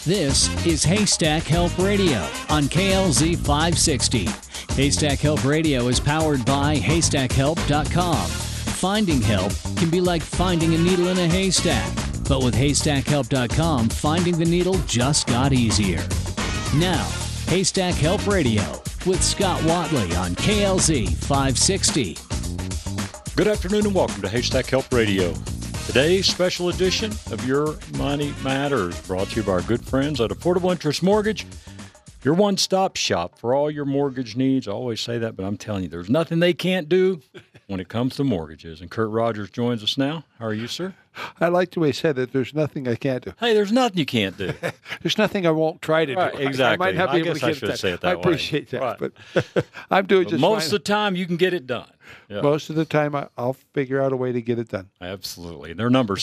This is Haystack Help Radio on KLZ 560. Haystack Help Radio is powered by HaystackHelp.com. Finding help can be like finding a needle in a haystack, but with HaystackHelp.com, finding the needle just got easier. Now, Haystack Help Radio with Scott Watley on KLZ 560. Good afternoon and welcome to Haystack Help Radio. Today's special edition of Your Money Matters, brought to you by our good friends at Affordable Interest Mortgage, your one-stop shop for all your mortgage needs. I always say that, but I'm telling you, there's nothing they can't do when it comes to mortgages. And Kurt Rogers joins us now. How are you, sir? I like the way he said that there's nothing I can't do. Hey, there's nothing you can't do. There's nothing I won't try to do. Right, exactly. I might not be able guess to I get should it done. say it that way. I appreciate that, Right. but I'm doing just Most fine. of the time, you can get it done. Yeah. Most of the time, I'll figure out a way to get it done. Absolutely. Their number,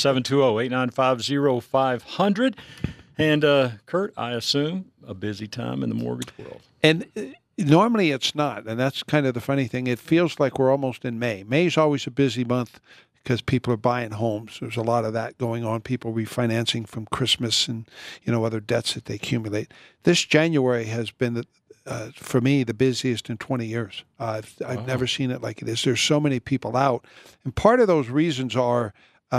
720-895-0500. And, Kurt, I assume a busy time in the mortgage world. And normally it's not, and that's kind of the funny thing. It feels like we're almost in May. May's always a busy month because people are buying homes. There's a lot of that going on. People refinancing from Christmas and, other debts that they accumulate. This January has been, for me, the busiest in 20 years. I've never seen it like it is. There's so many people out. And part of those reasons are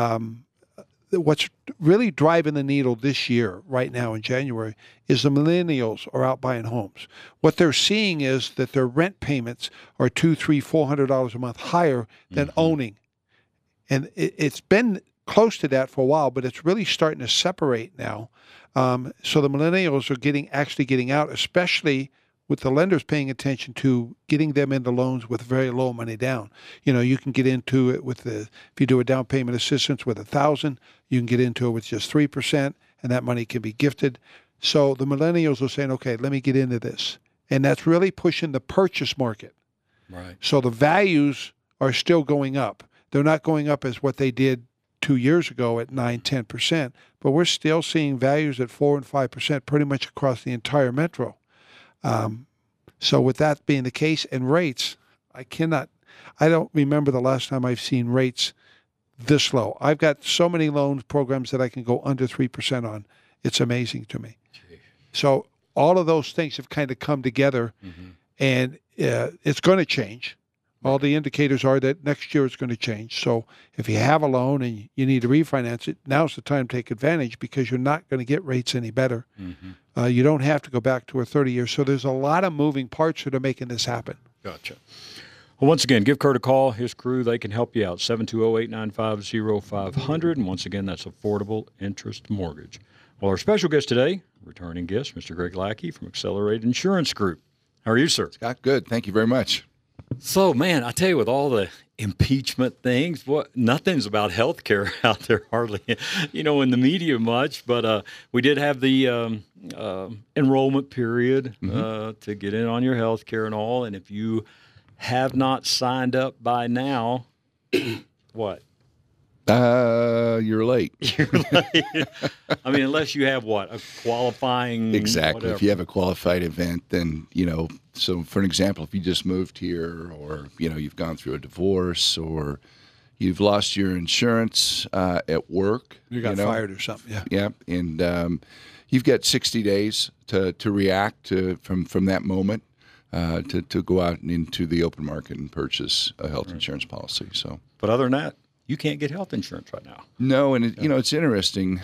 what's really driving the needle this year, right now in January, is the millennials are out buying homes. What they're seeing is that their rent payments are $200, $300, $400 a month higher than owning. And it's been close to that for a while, but it's really starting to separate now. So the millennials are actually getting out, especially with the lenders paying attention to getting them into loans with very low money down. You can get into it if you do a down payment assistance with $1,000, you can get into it with just 3%, and that money can be gifted. So the millennials are saying, okay, let me get into this. And that's really pushing the purchase market. Right. So the values are still going up. They're not going up as what they did 2 years ago at 9-10%, but we're still seeing values at 4 and 5% pretty much across the entire metro. So with that being the case, and rates, I don't remember the last time I've seen rates this low. I've got so many loan programs that I can go under 3% on. It's amazing to me. Gee. So all of those things have kind of come together, and it's going to change. All the indicators are that next year it's going to change. So if you have a loan and you need to refinance it, now's the time to take advantage because you're not going to get rates any better. You don't have to go back to a 30 years. So there's a lot of moving parts that are making this happen. Gotcha. Well, once again, give Kurt a call. His crew, they can help you out. 720-895-0500. And once again, that's Affordable Interest Mortgage. Well, our special guest today, returning guest, Mr. Greg Lackey from Accelerated Insurance Group. How are you, sir? Scott, good. Thank you very much. So, man, I tell you, with all the impeachment things, nothing's about health care out there hardly, in the media much. But we did have the enrollment period to get in on your health care and all. And if you have not signed up by now, what? You're late. You're late. I mean, unless you have a qualifying. Exactly. Whatever. If you have a qualified event, then, so for an example, if you just moved here or, you've gone through a divorce or you've lost your insurance at work. You got fired or something. Yeah. Yeah. And you've got 60 days to react from that moment to go out and into the open market and purchase a health insurance policy. So, but other than that, you can't get health insurance right now. No, and it's interesting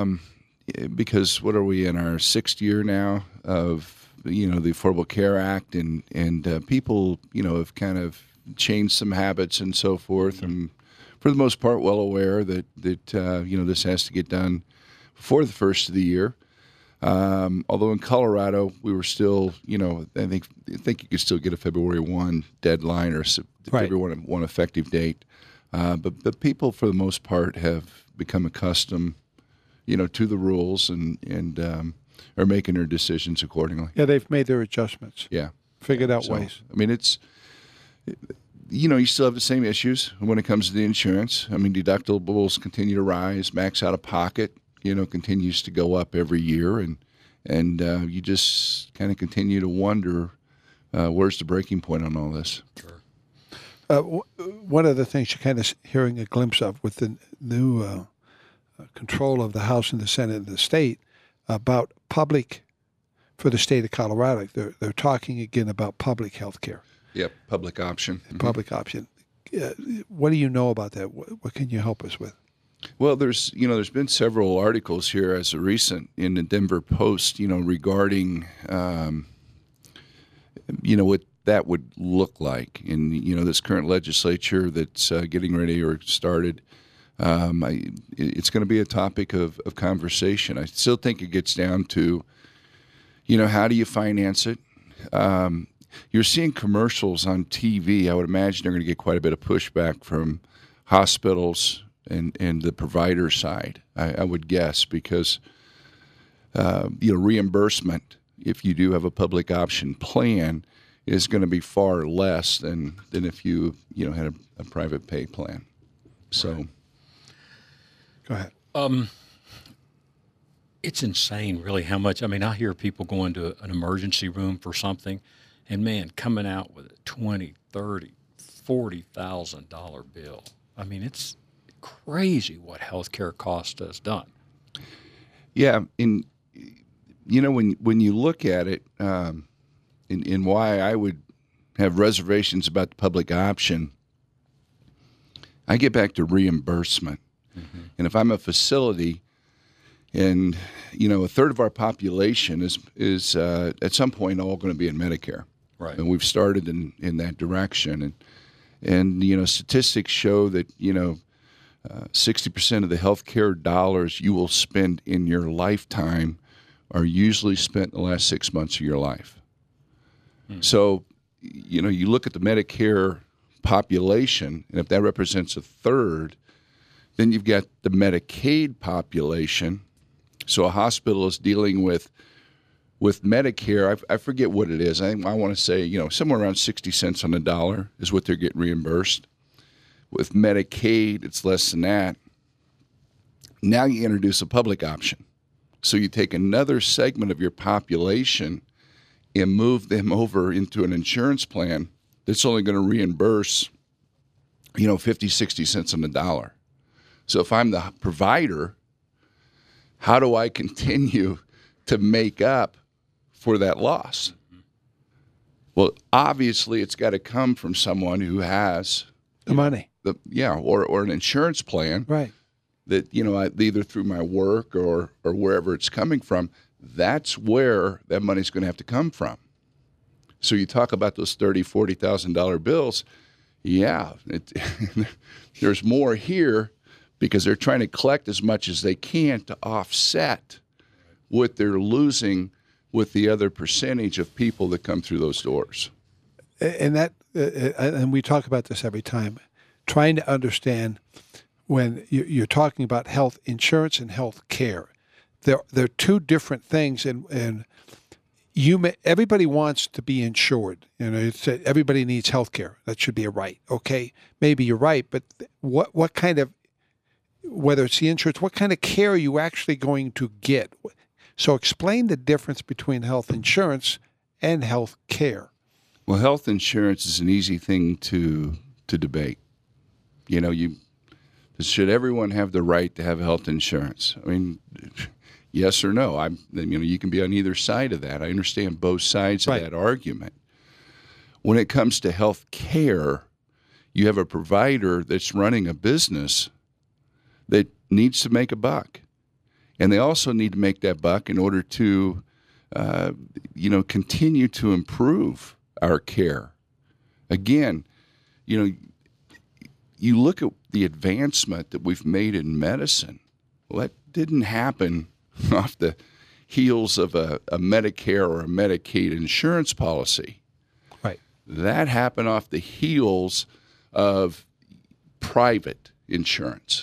because what are we in our 6th year now of the Affordable Care Act, and people have kind of changed some habits and so forth, and for the most part, well aware that this has to get done before the first of the year. Although in Colorado, we were still, I think you could still get a February 1 deadline or February 1 effective date. But people, for the most part, have become accustomed, to the rules and are making their decisions accordingly. Yeah, they've made their adjustments. Yeah. Figured out ways. I mean, you still have the same issues when it comes to the insurance. I mean, deductibles continue to rise, max out of pocket, continues to go up every year, and you just kind of continue to wonder where's the breaking point on all this. Sure. One of the things you're kind of hearing a glimpse of with the new control of the House and the Senate and the state, about public for the state of Colorado. They're talking again about public health care. Yep, public option. Public option. What do you know about that? What can you help us with? Well, there's been several articles here as a recent in the Denver Post, regarding, what that would look like in, this current legislature that's getting ready or started. It's going to be a topic of conversation. I still think it gets down to, how do you finance it? You're seeing commercials on TV. I would imagine they're going to get quite a bit of pushback from hospitals and the provider side, I would guess, because reimbursement, if you do have a public option plan, is going to be far less than if you had a private pay plan. So, right. Go ahead. It's insane, really, how much. I mean, I hear people going to an emergency room for something, and man, coming out with a $20,000, $30,000, $40,000 bill. I mean, it's crazy what healthcare cost has done. Yeah, when you look at it, and why I would have reservations about the public option, I get back to reimbursement. Mm-hmm. And if I'm a facility, and a third of our population is at some point all going to be in Medicare, right? And we've started in that direction, and statistics show that 60% of the healthcare dollars you will spend in your lifetime are usually spent in the last 6 months of your life. So, you look at the Medicare population, and if that represents a third, then you've got the Medicaid population. So a hospital is dealing with Medicare. I forget what it is. I want to say, somewhere around 60 cents on the dollar is what they're getting reimbursed. With Medicaid, it's less than that. Now you introduce a public option. So you take another segment of your population and move them over into an insurance plan that's only going to reimburse, 50, 60 cents on the dollar. So if I'm the provider, how do I continue to make up for that loss? Well, obviously it's got to come from someone who has the money. Or an insurance plan. Right. That, either through my work or wherever it's coming from, that's where that money's going to have to come from. So you talk about those $30,000, $40,000 bills. Yeah, there's more here because they're trying to collect as much as they can to offset what they're losing with the other percentage of people that come through those doors. And we talk about this every time, trying to understand when you're talking about health insurance and health care. They're two different things, and everybody wants to be insured. Everybody needs health care. That should be a right. Okay, maybe you're right, but what kind of, whether it's the insurance, what kind of care are you actually going to get? So explain the difference between health insurance and health care. Well, health insurance is an easy thing to debate. Should everyone have the right to have health insurance? I mean, yes or no? You can be on either side of that. I understand both sides of that argument. When it comes to health care, you have a provider that's running a business that needs to make a buck. And they also need to make that buck in order to, continue to improve our care. Again, you look at the advancement that we've made in medicine. Well, that didn't happen off the heels of a Medicare or a Medicaid insurance policy. Right. That happened off the heels of private insurance.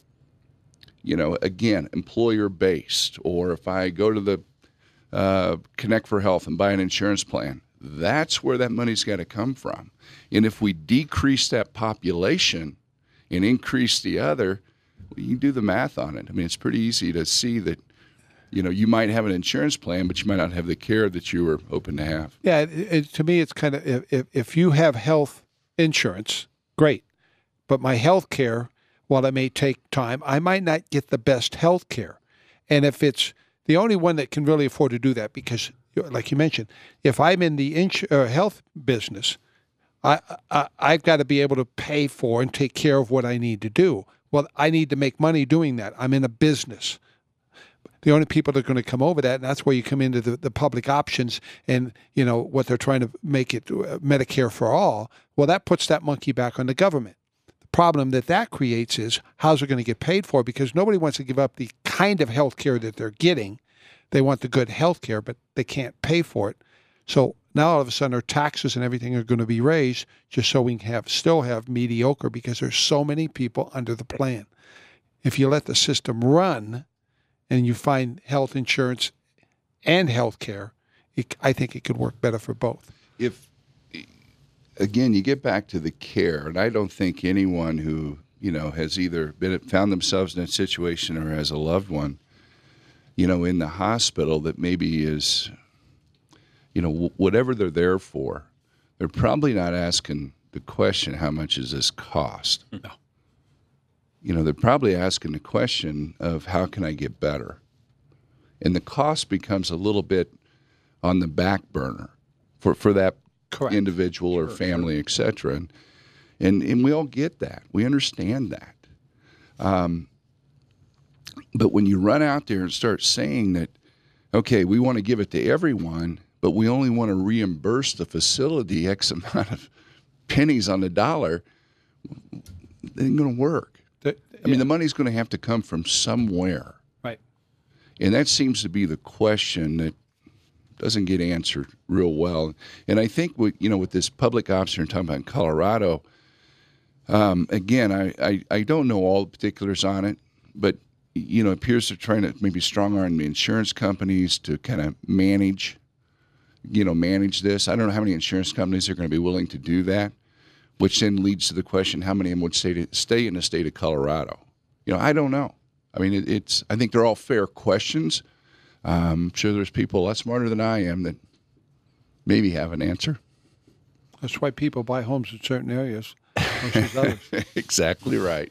Again, employer-based, or if I go to the Connect for Health and buy an insurance plan, that's where that money's got to come from. And if we decrease that population and increase the other, you can do the math on it. I mean, it's pretty easy to see that, you might have an insurance plan, but you might not have the care that you were hoping to have. Yeah, to me, it's kind of, if you have health insurance, great. But my health care, while it may take time, I might not get the best health care. And if it's the only one that can really afford to do that, because, like you mentioned, if I'm in the health business, I've got to be able to pay for and take care of what I need to do. Well, I need to make money doing that. I'm in a business. The only people that are going to come over that, and that's where you come into the public options and, what they're trying to make it Medicare for all. Well, that puts that monkey back on the government. The problem that creates is how's it going to get paid for? Because nobody wants to give up the kind of health care that they're getting. They want the good health care, but they can't pay for it. So now all of a sudden our taxes and everything are going to be raised just so we can still have mediocre, because there's so many people under the plan. If you let the system run and you find health insurance and health care, I think it could work better for both. If, again, you get back to the care, and I don't think anyone who, has either found themselves in a situation or has a loved one, in the hospital that maybe is, whatever they're there for, they're probably not asking the question, how much does this cost? No. They're probably asking the question of how can I get better? And the cost becomes a little bit on the back burner for that Correct. individual or family, et cetera. And we all get that. We understand that. But when you run out there and start saying that, okay, we want to give it to everyone, but we only want to reimburse the facility X amount of pennies on the dollar, it ain't going to work. I mean, the money's going to have to come from somewhere. Right. And that seems to be the question that doesn't get answered real well. And I think, with this public ops you're talking about in Colorado, again, I don't know all the particulars on it, but, it appears they're trying to maybe strong-arm the insurance companies to kind of manage this. I don't know how many insurance companies are going to be willing to do that, which then leads to the question, how many of them would stay in the state of Colorado? I don't know. I mean, I think they're all fair questions. I'm sure there's people a lot smarter than I am that maybe have an answer. That's why people buy homes in certain areas versus others. Exactly right.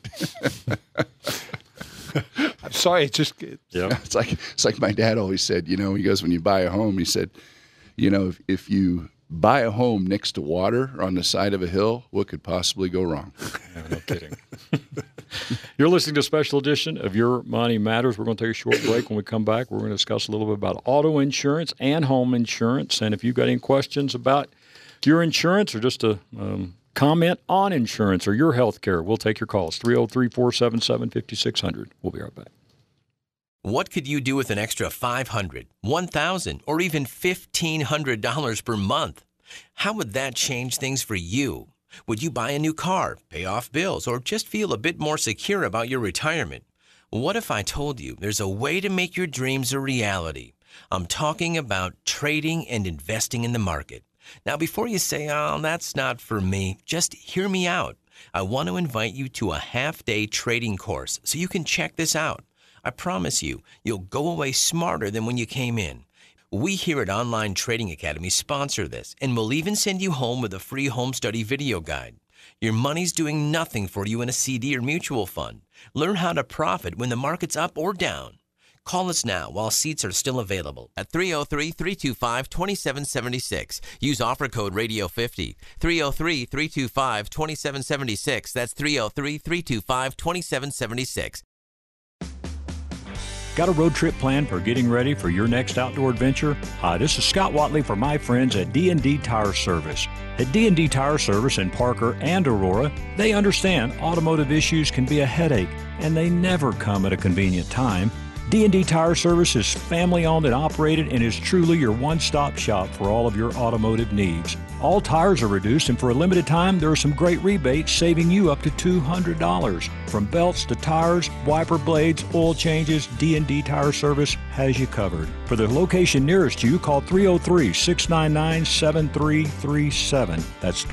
I'm sorry, it's just... Yeah. It's like my dad always said, he goes, when you buy a home, he said, if you buy a home next to water or on the side of a hill, what could possibly go wrong? No kidding. You're listening to a special edition of Your Money Matters. We're going to take a short break. When we come back, we're going to discuss a little bit about auto insurance and home insurance. And if you've got any questions about your insurance or just a comment on insurance or your health care, we'll take your calls. 303-477-5600. We'll be right back. What could you do with an extra $500, $1,000, or even $1,500 per month? How would that change things for you? Would you buy a new car, pay off bills, or just feel a bit more secure about your retirement? What if I told you there's a way to make your dreams a reality? I'm talking about trading and investing in the market. Now, before you say, oh, that's not for me, just hear me out. I want to invite you to a half-day trading course so you can check this out. I promise you, you'll go away smarter than when you came in. We here at Online Trading Academy sponsor this, and we'll even send you home with a free home study video guide. Your money's doing nothing for you in a CD or mutual fund. Learn how to profit when the market's up or down. Call us now while seats are still available at 303-325-2776. Use offer code Radio50. 303-325-2776. That's 303-325-2776. Got a road trip planned for getting ready for your next outdoor adventure? Hi, this is Scott Watley for my friends at D&D Tire Service. At D&D Tire Service in Parker and Aurora, they understand automotive issues can be a headache, and they never come at a convenient time. D&D Tire Service is family-owned and operated and is truly your one-stop shop for all of your automotive needs. All tires are reduced, and for a limited time, there are some great rebates saving you up to $200. From belts to tires, wiper blades, oil changes, D&D Tire Service has you covered. For the location nearest you, call 303-699-7337. That's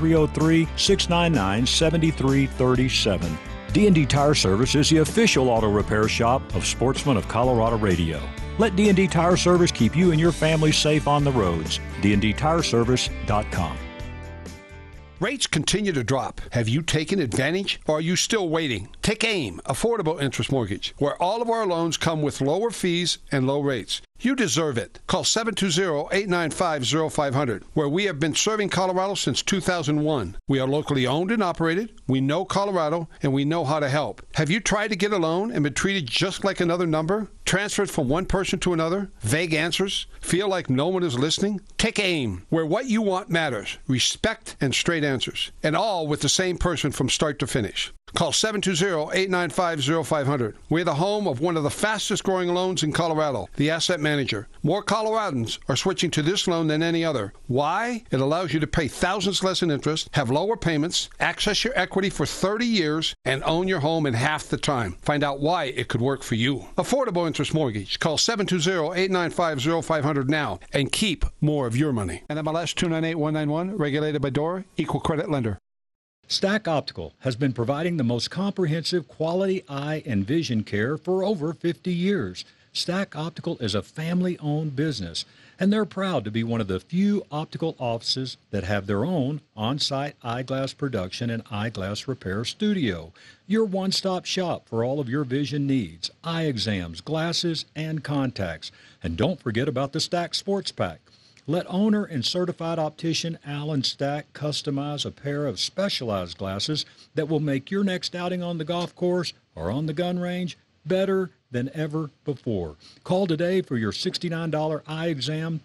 303-699-7337. D&D Tire Service is the official auto repair shop of Sportsman of Colorado Radio. Let D&D Tire Service keep you and your family safe on the roads. dndtireservice.com. Rates continue to drop. Have you taken advantage or are you still waiting? Take AIM, Affordable Interest Mortgage, where all of our loans come with lower fees and low rates. You deserve it. Call 720-895-0500, where we have been serving Colorado since 2001. We are locally owned and operated. We know Colorado, and we know how to help. Have you tried to get a loan and been treated just like another number? Transferred from one person to another? Vague answers? Feel like no one is listening? Take AIM, where what you want matters. Respect and straight answers. And all with the same person from start to finish. Call 720-895-0500. We're the home of one of the fastest growing loans in Colorado, the Asset Manager. More Coloradans are switching to this loan than any other. Why? It allows you to pay thousands less in interest, have lower payments, access your equity for 30 years, and own your home in half the time. Find out why it could work for you. Affordable interest mortgage. Call 720-895-0500 now and keep more of your money. NMLS 298191, regulated by DORA, equal credit lender. Stack Optical has been providing the most comprehensive quality eye and vision care for over 50 years. Stack Optical is a family-owned business, and they're proud to be one of the few optical offices that have their own on-site eyeglass production and eyeglass repair studio. Your one-stop shop for all of your vision needs, eye exams, glasses, and contacts. And don't forget about the Stack Sports Pack. Let owner and certified optician Alan Stack customize a pair of specialized glasses that will make your next outing on the golf course or on the gun range better than ever before. Call today for your $69 eye exam,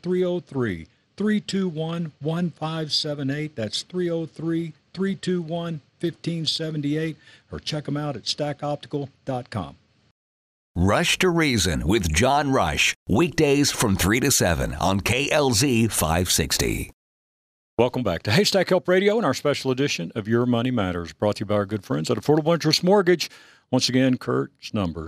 303-321-1578. That's 303-321-1578. Or check them out at stackoptical.com. Rush to Reason with John Rush, weekdays from 3 to 7 on KLZ 560. Welcome back to Haystack Help Radio and our special edition of Your Money Matters, brought to you by our good friends at Affordable Interest Mortgage. Once again, Kurt's number,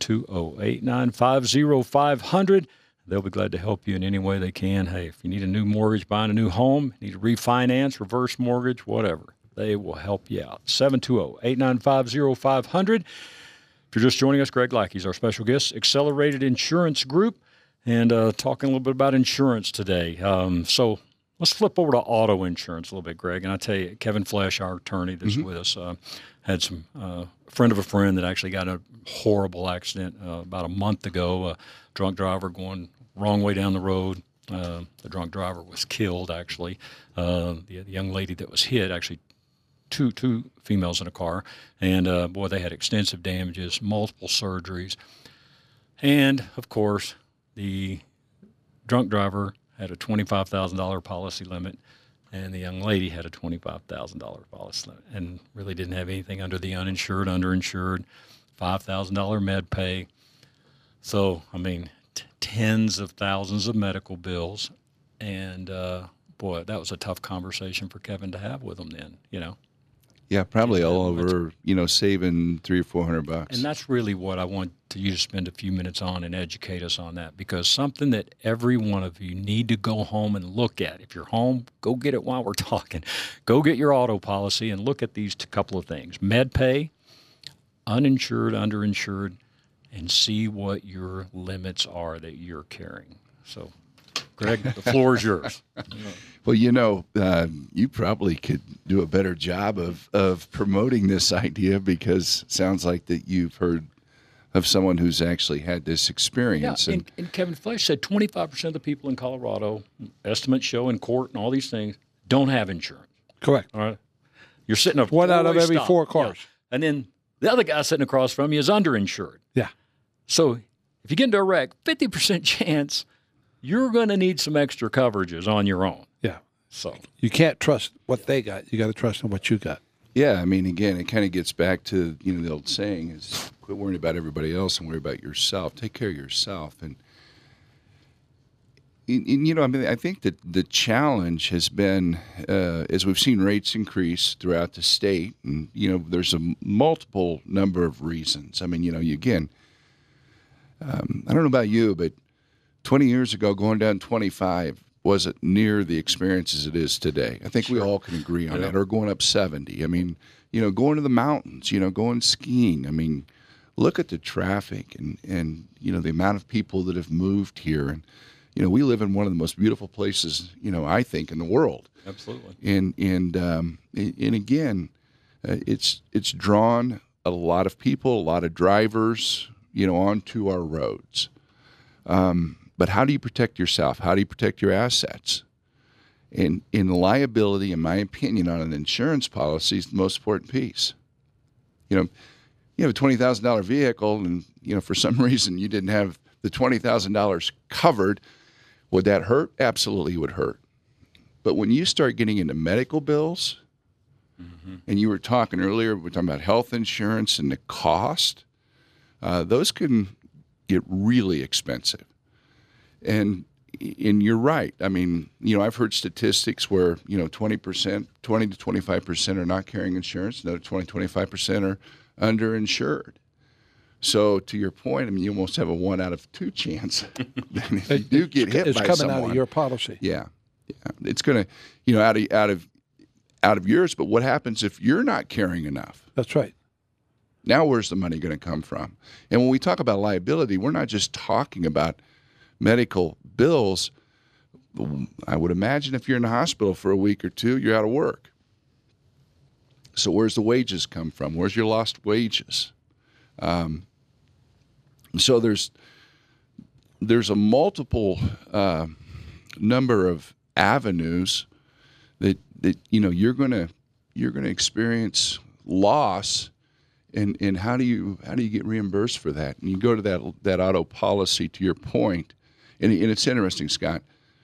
720-895-0500. They'll be glad to help you in any way they can. Hey, if you need a new mortgage, buying a new home, need to refinance, reverse mortgage, whatever, they will help you out. 720-895-0500. If you're just joining us, Greg Lackey's our special guest, Accelerated Insurance Group, and talking a little bit about insurance today. So let's flip over to auto insurance a little bit, Greg. And I tell you, Kevin Flesh, our attorney that's with us, had some friend of a friend that actually got a horrible accident about a month ago. A drunk driver going wrong way down the road. The drunk driver was killed, actually. The young lady that was hit actually two females in a car, and boy, they had extensive damages, multiple surgeries, and of course, the drunk driver had a $25,000 policy limit, and the young lady had a $25,000 policy limit, and really didn't have anything under the uninsured, underinsured, $5,000 med pay. So, I mean, tens of thousands of medical bills, and boy, that was a tough conversation for Kevin to have with them then, you know. Yeah, probably all over, saving $300 or $400. And that's really what I want you to spend a few minutes on and educate us on that, because something that every one of you need to go home and look at. If you're home, go get it while we're talking. Go get your auto policy and look at these couple of things. Med pay, uninsured, underinsured, and see what your limits are that you're carrying. So, Greg, the floor is yours. Well, you probably could do a better job of promoting this idea, because it sounds like that you've heard of someone who's actually had this experience. Yeah, and Kevin Flesh said 25% of the people in Colorado, estimates show in court and all these things, don't have insurance. Correct. All right. You're sitting up one out of every stop. 4 cars. Yeah. And then the other guy sitting across from you is underinsured. Yeah. So if you get into a wreck, 50% chance you're going to need some extra coverages on your own. Yeah. So you can't trust what they got. You got to trust in what you got. Yeah, I mean, again, it kind of gets back to, the old saying is quit worrying about everybody else and worry about yourself. Take care of yourself. And I think that the challenge has been, as we've seen rates increase throughout the state, and, there's a multiple number of reasons. I mean, again, I don't know about you, but 20 years ago, going down 25 wasn't near the experience as it is today. I think we all can agree on that. Or going up 70. I mean, going to the mountains, going skiing. I mean, look at the traffic and the amount of people that have moved here. And, we live in one of the most beautiful places, I think, in the world. Absolutely. And again, it's drawn a lot of people, a lot of drivers, onto our roads. But how do you protect yourself? How do you protect your assets? And in liability, in my opinion, on an insurance policy is the most important piece. You know, you have a $20,000 vehicle and, you know, for some reason you didn't have the $20,000 covered. Would that hurt? Absolutely it would hurt. But when you start getting into medical bills, and you were talking earlier, we're talking about health insurance and the cost, those can get really expensive. And you're right. I mean, you know, I've heard statistics where, you know, 20 to 25% are not carrying insurance, another 25% are underinsured. So to your point, I mean, you almost have a 1 out of 2 chance that if you do get hit by someone. It's coming out of your policy. Yeah. It's going to, you know, out of yours. But what happens if you're not carrying enough? That's right. Now where's the money going to come from? And when we talk about liability, we're not just talking about medical bills. I would imagine if you're in the hospital for a week or two, you're out of work. So where's the wages come from? Where's your lost wages? So there's a multiple number of avenues that you know you're gonna experience loss, and how do you get reimbursed for that? And you go to that auto policy, to your point, and it's interesting, Scott.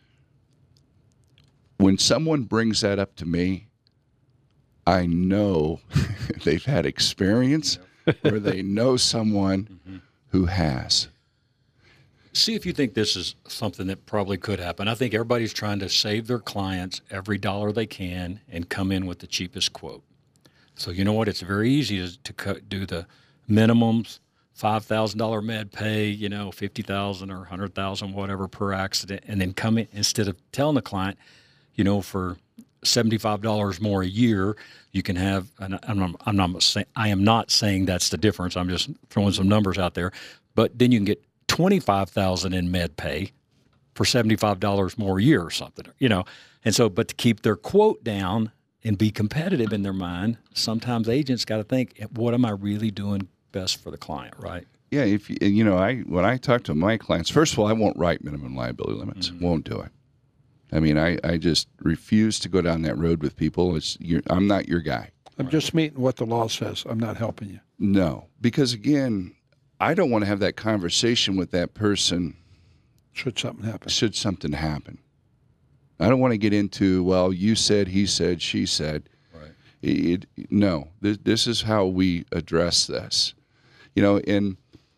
When someone brings that up to me, I know they've had experience or they know someone who has. See if you think this is something that probably could happen. I think everybody's trying to save their clients every dollar they can and come in with the cheapest quote. So you know what? It's very easy to do the minimums, $5,000 med pay, you know, $50,000 or $100,000, whatever per accident, and then come in instead of telling the client, you know, for $75 more a year, you can have. And I am not saying that's the difference. I'm just throwing some numbers out there. But then you can get $25,000 in med pay for $75 more a year or something, you know. And so, but to keep their quote down and be competitive in their mind, sometimes agents got to think, what am I really doing best for the client, right? Yeah, when I talk to my clients, first of all, I won't write minimum liability limits. Won't do it. I mean, I just refuse to go down that road with people. I'm not your guy. I'm just meeting what the law says. I'm not helping you. No, because again, I don't want to have that conversation with that person. Should something happen. I don't want to get into, well, you said, he said, she said. Right. No, this is how we address this. You know, and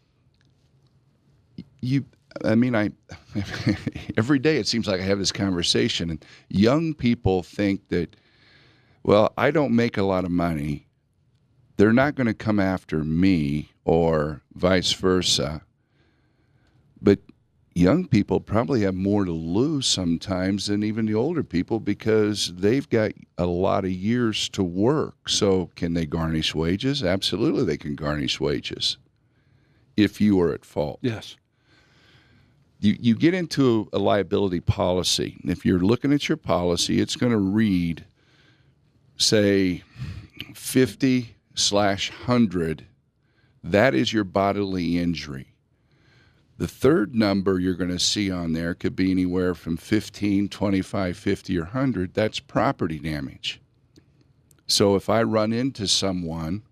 every day it seems like I have this conversation, and young people think that, well, I don't make a lot of money. They're not going to come after me, or vice versa. But young people probably have more to lose sometimes than even the older people, because they've got a lot of years to work. So can they garnish wages? Absolutely, they can garnish wages if you are at fault. Yes. You get into a liability policy, and if you're looking at your policy, it's going to read, say, 50/100. That is your bodily injury. The third number you're going to see on there could be anywhere from 15, 25, 50, or 100. That's property damage. So if I run into someone,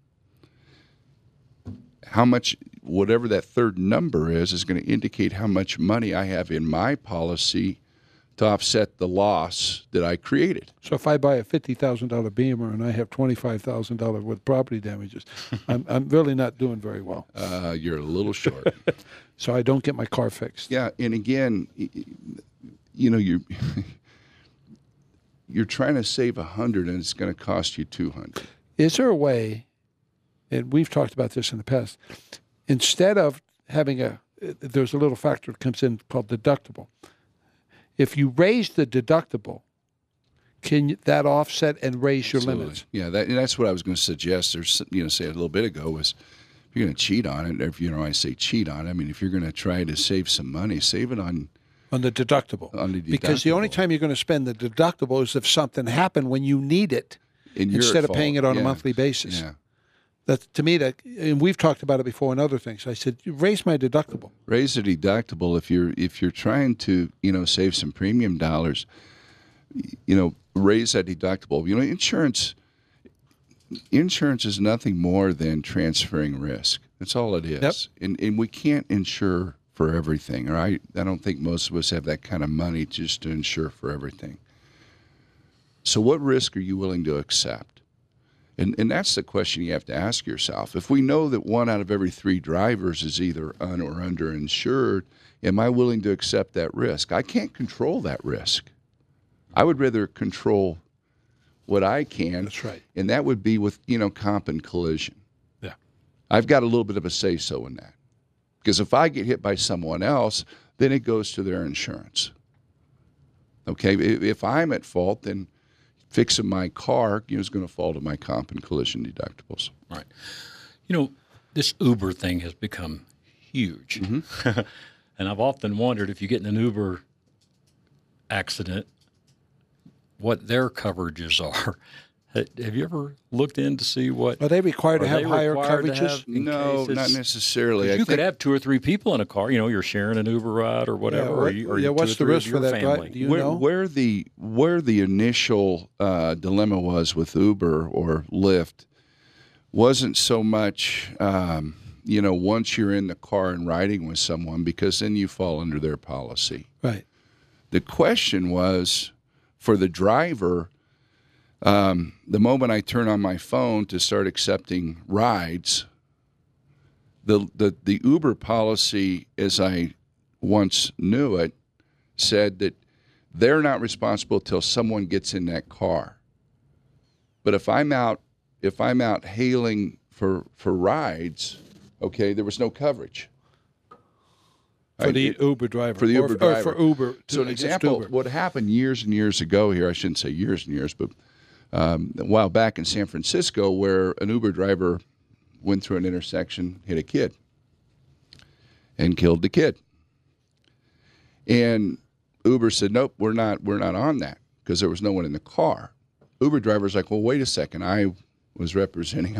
how much, whatever that third number is going to indicate how much money I have in my policy to offset the loss that I created. So if I buy a $50,000 Beamer and I have $25,000 with property damages, I'm really not doing very well. You're a little short. So I don't get my car fixed. Yeah, and again, you know, you're trying to save 100 and it's going to cost you 200. Is there a way, and we've talked about this in the past, instead of having there's a little factor that comes in called deductible. If you raise the deductible, can that offset and raise your limits? Yeah, that's what I was going to suggest. Or say a little bit ago was, if you're going to cheat on it, if I say cheat on it, I mean if you're going to try to save some money, save it on the deductible. Because the only time you're going to spend the deductible is if something happened when you need it, instead of paying it on a monthly basis. Yeah. That to me, that, and we've talked about it before and other things. I said, raise my deductible. Raise the deductible if you're trying to save some premium dollars. Raise that deductible. Insurance is nothing more than transferring risk. That's all it is. Yep. And we can't insure for everything. Right? I don't think most of us have that kind of money just to insure for everything. So what risk are you willing to accept? And that's the question you have to ask yourself. If we know that 1 out of every 3 drivers is either un or underinsured, am I willing to accept that risk? I can't control that risk. I would rather control what I can. That's right. And that would be with, comp and collision. Yeah. I've got a little bit of a say-so in that. Because if I get hit by someone else, then it goes to their insurance. Okay? If I'm at fault, then fixing my car is going to fall to my comp and collision deductibles. Right. This Uber thing has become huge. Mm-hmm. And I've often wondered if you get in an Uber accident, what their coverages are. Have you ever looked in to see what? Are they required to have higher coverages? No, not necessarily. You could have 2 or 3 people in a car. You're sharing an Uber ride or whatever. What's the risk for that? Family. Do you know? Where the initial dilemma was with Uber or Lyft wasn't so much, once you're in the car and riding with someone, because then you fall under their policy. Right. The question was for the driver. The moment I turn on my phone to start accepting rides, the Uber policy, as I once knew it, said that they're not responsible till someone gets in that car. But if I'm out hailing for rides, okay, there was no coverage. For the Uber driver. For the Uber driver. Or for Uber. So an example, what happened years and years ago here, I shouldn't say years and years, but a while back in San Francisco, where an Uber driver went through an intersection, hit a kid, and killed the kid. And Uber said, nope, we're not on that, because there was no one in the car. Uber driver's like, well, wait a second, I was representing,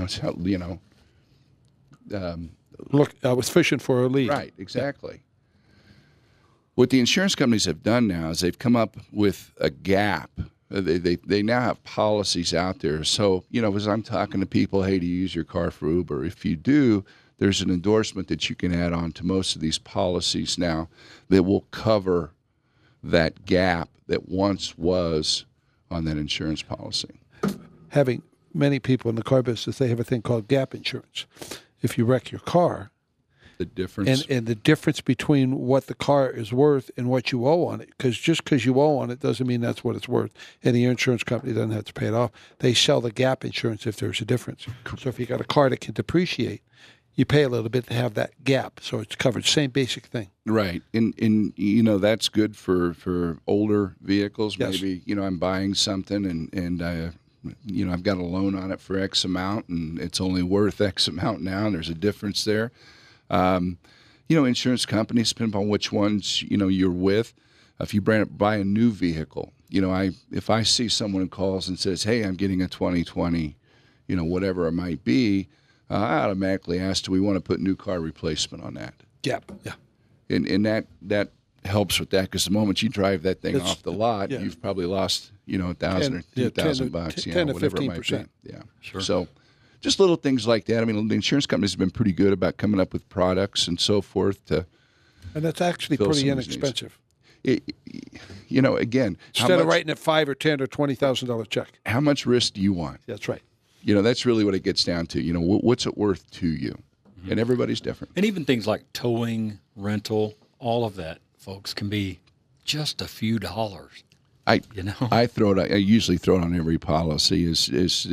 look, I was fishing for a lead. Right, exactly. What the insurance companies have done now is they've come up with a gap. They now have policies out there. So, as I'm talking to people, hey, do you use your car for Uber? If you do, there's an endorsement that you can add on to most of these policies now that will cover that gap that once was on that insurance policy. Having many people in the car business, they have a thing called gap insurance. If you wreck your car, the difference and the difference between what the car is worth and what you owe on it, because just because you owe on it doesn't mean that's what it's worth, and the insurance company doesn't have to pay it off. They sell the gap insurance if there's a difference. So if you got a car that can depreciate, you pay a little bit to have that gap, so it's covered. Same basic thing. Right, and that's good for older vehicles. Yes. Maybe I'm buying something and I've got a loan on it for X amount, and it's only worth X amount now, and there's a difference there. Insurance companies, depending upon which ones, you're with. If you buy a new vehicle, if I see someone who calls and says, hey, I'm getting a 2020, whatever it might be, I automatically ask, do we want to put new car replacement on that? Yeah. And that helps with that, because the moment you drive that thing off the lot, you've probably lost, $1,000 or $2,000, 10 to whatever 15%. it might be. Yeah, sure. So just little things like that. I mean, the insurance companies have been pretty good about coming up with products and so forth to. And that's actually pretty inexpensive. Again, instead of writing a $5,000 or $10,000 or $20,000 check. How much risk do you want? That's right. That's really what it gets down to. What's it worth to you? And everybody's different. And even things like towing, rental, all of that, folks, can be just a few dollars. I usually throw it on every policy is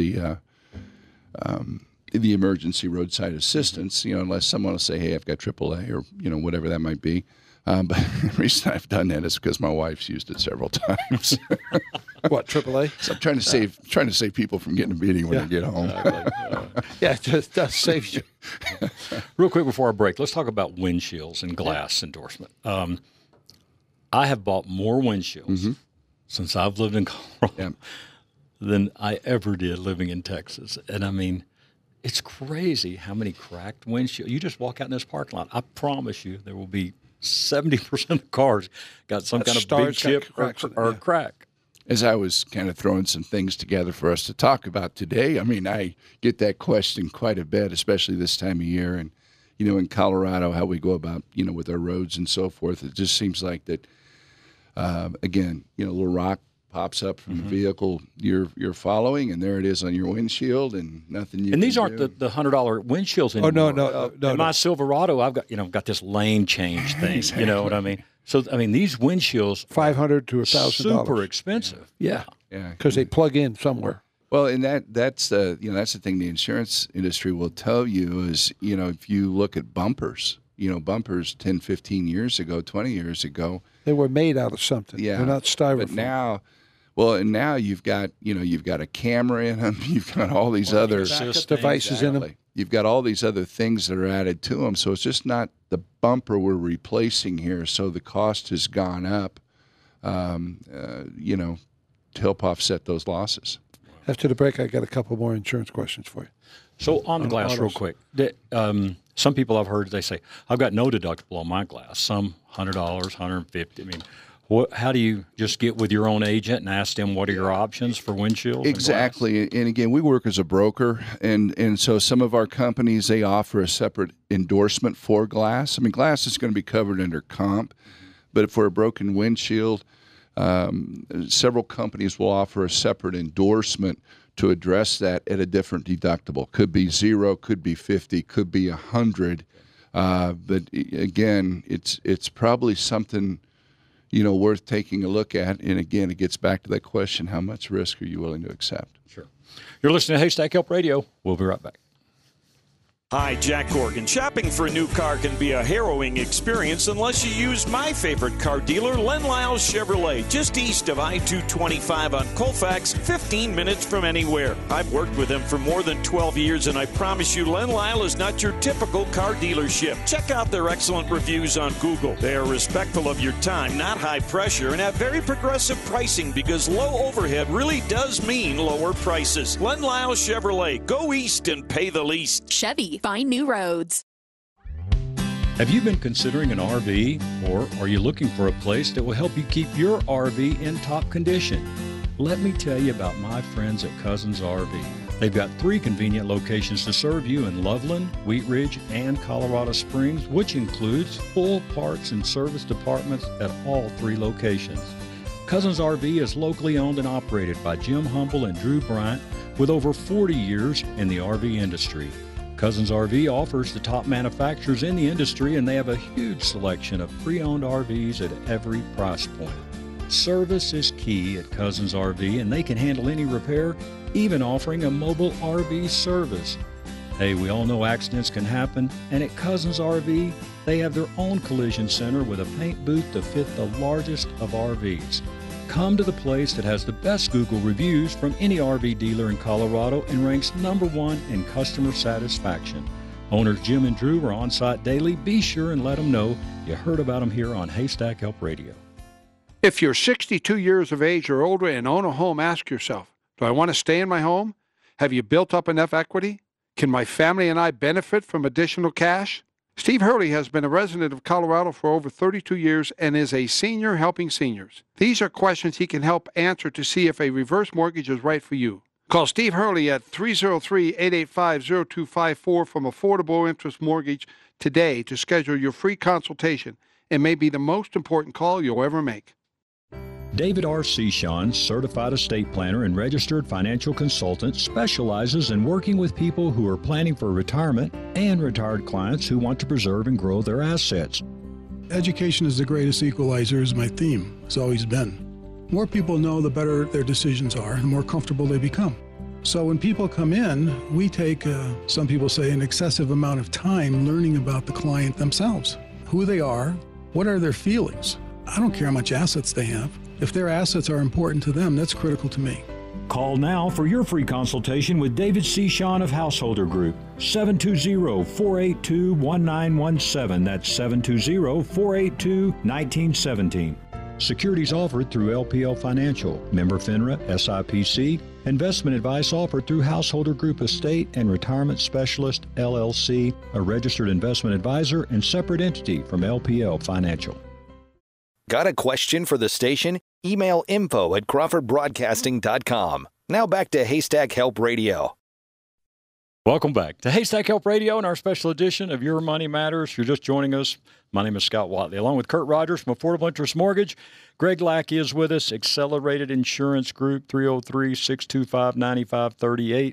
the emergency roadside assistance, unless someone will say, hey, I've got AAA or, whatever that might be. But the reason I've done that is because my wife's used it several times. What, AAA? So I'm trying to save people from getting a beating when they get home. Yeah, it just does save you. Real quick before our break, let's talk about windshields and glass endorsement. I have bought more windshields since I've lived in Colorado than I ever did living in Texas. And I mean, it's crazy how many cracked windshields. You just walk out in this parking lot. I promise you there will be 70% of the cars got some kind of big chip or crack. As I was kind of throwing some things together for us to talk about today, I mean, I get that question quite a bit, especially this time of year. And, in Colorado, how we go about, with our roads and so forth, it just seems like that, again, a little rock pops up from the vehicle you're following, and there it is on your windshield, and nothing you. And these can aren't do. the $100 windshields anymore. Oh no! In my Silverado, I've got this lane change thing. Exactly. You know what I mean? So these windshields, $500 to $1,000, super expensive. Yeah. because they plug in somewhere. Well, and that's the thing the insurance industry will tell you is, if you look at bumpers, bumpers 10, 15 years ago, 20 years ago, They were made out of something. yeah, They're not styrofoam. But now you've got a camera in them, you've got all these other devices in them. You've got all these other things that are added to them, so it's just not the bumper we're replacing here. So the cost has gone up, to help offset those losses. After the break, I got a couple more insurance questions for you. So on the glass, autos. real quick, some people I've heard, they say, I've got no deductible on my glass, some $100, $150. I mean, how do you just get with your own agent and ask them what are your options for windshields? Exactly. And again, we work as a broker, and so some of our companies, they offer a separate endorsement for glass. I mean, glass is going to be covered under comp, but for a broken windshield, several companies will offer a separate endorsement to address that at a different deductible. Could be 0, could be 50, could be 100. But again, it's probably something worth taking a look at. And again, it gets back to that question: how much risk are you willing to accept? Sure. You're listening to Haystack Help Radio. We'll be right back. Hi, Jack Corgan. Shopping for a new car can be a harrowing experience unless you use my favorite car dealer, Len Lyles Chevrolet, just east of I-225 on Colfax, 15 minutes from anywhere. I've worked with them for more than 12 years, and I promise you, Len Lyle is not your typical car dealership. Check out their excellent reviews on Google. They are respectful of your time, not high pressure, and have very progressive pricing because low overhead really does mean lower prices. Len Lyles Chevrolet. Go east and pay the least. Chevy. Find new roads. Have you been considering an RV, or are you looking for a place that will help you keep your RV in top condition? Let me tell you about my friends at Cousins RV. They've got 3 convenient locations to serve you in Loveland, Wheat Ridge, and Colorado Springs, which includes full parts and service departments at all 3 locations. Cousins RV is locally owned and operated by Jim Humble and Drew Bryant with over 40 years in the RV industry. Cousins RV offers the top manufacturers in the industry, and they have a huge selection of pre-owned RVs at every price point. Service is key at Cousins RV, and they can handle any repair, even offering a mobile RV service. Hey, we all know accidents can happen, and at Cousins RV, they have their own collision center with a paint booth to fit the largest of RVs. Come to the place that has the best Google reviews from any RV dealer in Colorado and ranks #1 in customer satisfaction. Owners Jim and Drew are on site daily. Be sure and let them know you heard about them here on Haystack Help Radio. If you're 62 years of age or older and own a home, ask yourself, do I want to stay in my home? Have you built up enough equity? Can my family and I benefit from additional cash? Steve Hurley has been a resident of Colorado for over 32 years and is a senior helping seniors. These are questions he can help answer to see if a reverse mortgage is right for you. Call Steve Hurley at 303-885-0254 from Affordable Interest Mortgage today to schedule your free consultation. It may be the most important call you'll ever make. David R. Seshon, certified estate planner and registered financial consultant, specializes in working with people who are planning for retirement and retired clients who want to preserve and grow their assets. Education is the greatest equalizer is my theme. It's always been. More people know, the better their decisions are, the more comfortable they become. So when people come in, we take, some people say, an excessive amount of time learning about the client themselves. Who they are, what are their feelings. I don't care how much assets they have. If their assets are important to them, that's critical to me. Call now for your free consultation with David Seshon of Householder Group. 720-482-1917. That's 720-482-1917. Securities offered through LPL Financial, member FINRA, SIPC. Investment advice offered through Householder Group Estate and Retirement Specialist, LLC, a registered investment advisor and separate entity from LPL Financial. Got a question for the station? Email info@crawfordbroadcasting.com. Now back to Haystack Help Radio. Welcome back to Haystack Help Radio and our special edition of Your Money Matters. If you're just joining us, my name is Scott Watley. Along with Kurt Rogers from Affordable Interest Mortgage, Greg Lackey is with us, Accelerated Insurance Group, 303-625-9538.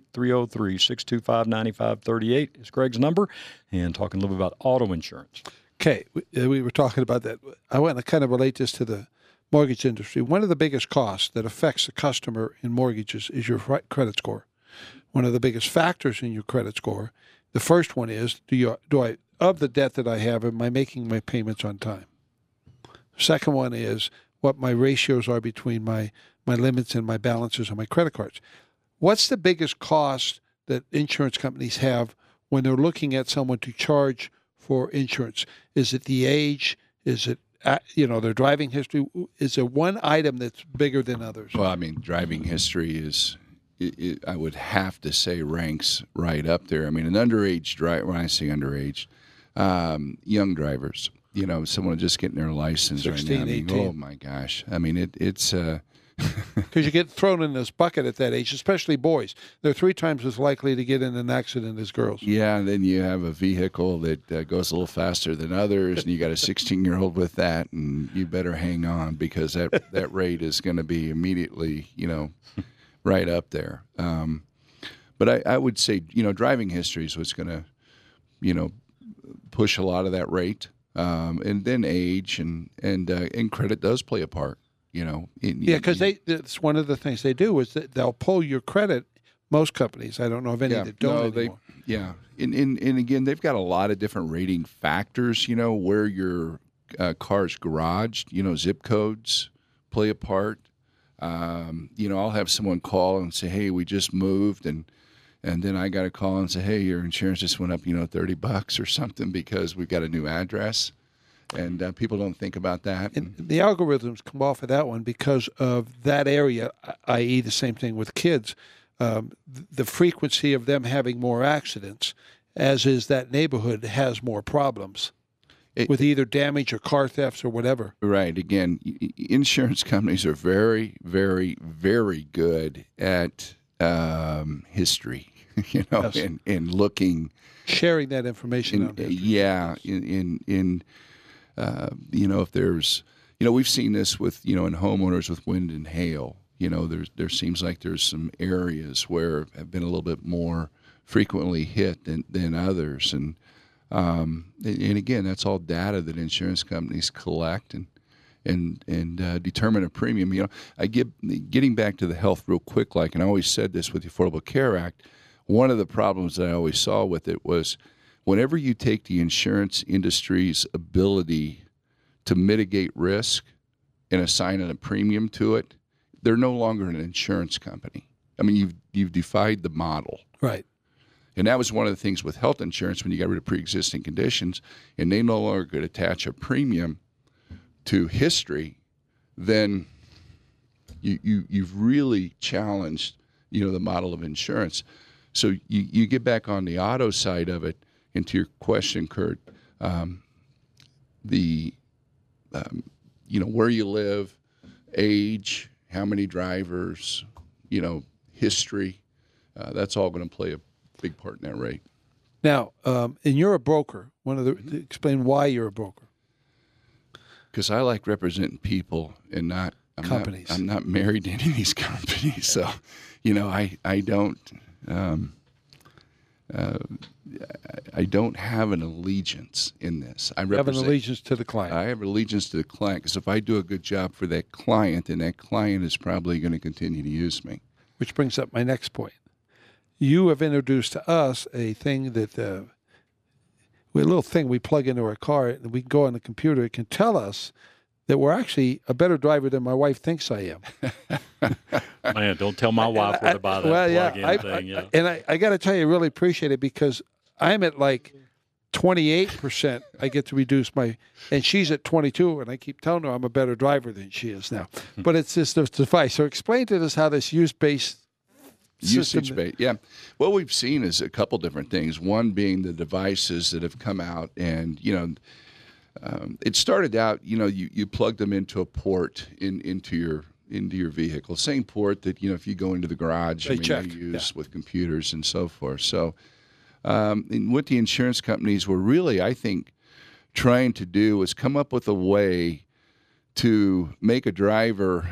303-625-9538 is Greg's number, and talking a little bit about auto insurance. Okay, we were talking about that. I want to kind of relate this to the mortgage industry. One of the biggest costs that affects the customer in mortgages is your credit score. One of the biggest factors in your credit score, the first one is, do I of the debt that I have, am I making my payments on time? Second one is what my ratios are between my limits and my balances on my credit cards. What's the biggest cost that insurance companies have when they're looking at someone to charge for insurance? Is it the age? Is it their driving history? Is there one item that's bigger than others? Well, I mean, driving history is, I would have to say, ranks right up there. I mean, an underage driver, when I say underage, young drivers, someone just getting their license 16, right now. 18. Oh, my gosh. I mean, it's... Because you get thrown in this bucket at that age, especially boys. They're 3 times as likely to get in an accident as girls. Yeah, and then you have a vehicle that goes a little faster than others, and you got a 16-year-old with that, and you better hang on because that rate is going to be immediately, right up there. But I would say, driving history is what's going to, push a lot of that rate, and then age and credit does play a part. Because it's one of the things they do is that they'll pull your credit. Most companies, I don't know of any that don't anymore. And again, they've got a lot of different rating factors. Where your car's garaged. Zip codes play a part. I'll have someone call and say, "Hey, we just moved," and then I got to call and say, "Hey, your insurance just went up, $30 or something because we've got a new address." And people don't think about that. And the algorithms come off of that one because of that area, i.e. the same thing with kids. The frequency of them having more accidents, as is that neighborhood, has more problems with either damage or car thefts or whatever. Right. Again, insurance companies are very, very, very good at history, Yes. and looking. Sharing that information. If there's, we've seen this with, in homeowners with wind and hail, there seems like there's some areas where have been a little bit more frequently hit than others. And again, that's all data that insurance companies collect and determine a premium. Getting back to the health real quick, and I always said this with the Affordable Care Act, one of the problems that I always saw with it was whenever you take the insurance industry's ability to mitigate risk and assign a premium to it, they're no longer an insurance company. I mean, you've defied the model. Right. And that was one of the things with health insurance when you got rid of pre-existing conditions, and they no longer could attach a premium to history, then you've really challenged, the model of insurance. So you get back on the auto side of it. And to your question, Kurt, where you live, age, how many drivers, history, that's all going to play a big part in that rate. Now, and you're a broker. Explain why you're a broker. Because I like representing people and not companies. I'm not married to any of these companies, so I don't. I don't have an allegiance in this. I have an allegiance to the client. I have an allegiance to the client because if I do a good job for that client, then that client is probably going to continue to use me. Which brings up my next point. You have introduced to us a thing that a little thing we plug into our car and we can go on the computer. It can tell us that we're actually a better driver than my wife thinks I am. Man, don't tell my wife what to buy that plug-in thing. And I got to tell you, I really appreciate it because I'm at 28%, I get to reduce my, and she's at 22, and I keep telling her I'm a better driver than she is now. But it's just a device. So explain to us how this use-based usage-based, yeah. What we've seen is a couple different things. One being the devices that have come out, and it started out, you plugged them into a port into your vehicle, same port that if you go into the garage, they use with computers and so forth. So. And what the insurance companies were really, I think, trying to do was come up with a way to make a driver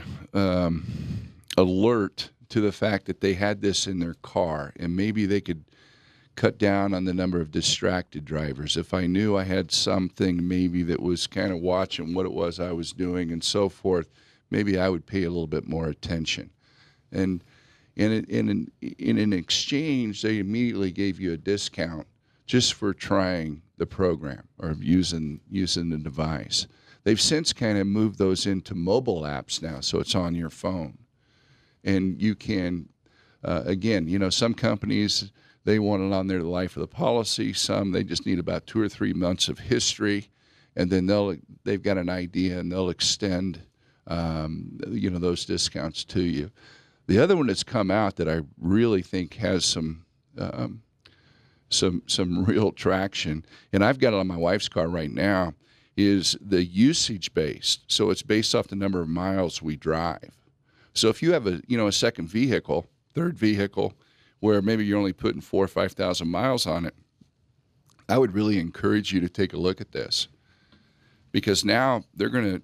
alert to the fact that they had this in their car, and maybe they could cut down on the number of distracted drivers. If I knew I had something maybe that was kind of watching what it was I was doing and so forth, maybe I would pay a little bit more attention. And in an exchange, they immediately gave you a discount just for trying the program or using the device. They've since kind of moved those into mobile apps now, so it's on your phone. And you can, again, some companies, they want it on there the life of the policy. Some, they just need about 2 or 3 months of history, and then they've got an idea, and they'll extend, those discounts to you. The other one that's come out that I really think has some real traction, and I've got it on my wife's car right now, is the usage-based. So it's based off the number of miles we drive. So if you have a second vehicle, third vehicle, where maybe you're only putting 4,000 or 5,000 miles on it, I would really encourage you to take a look at this, because now they're gonna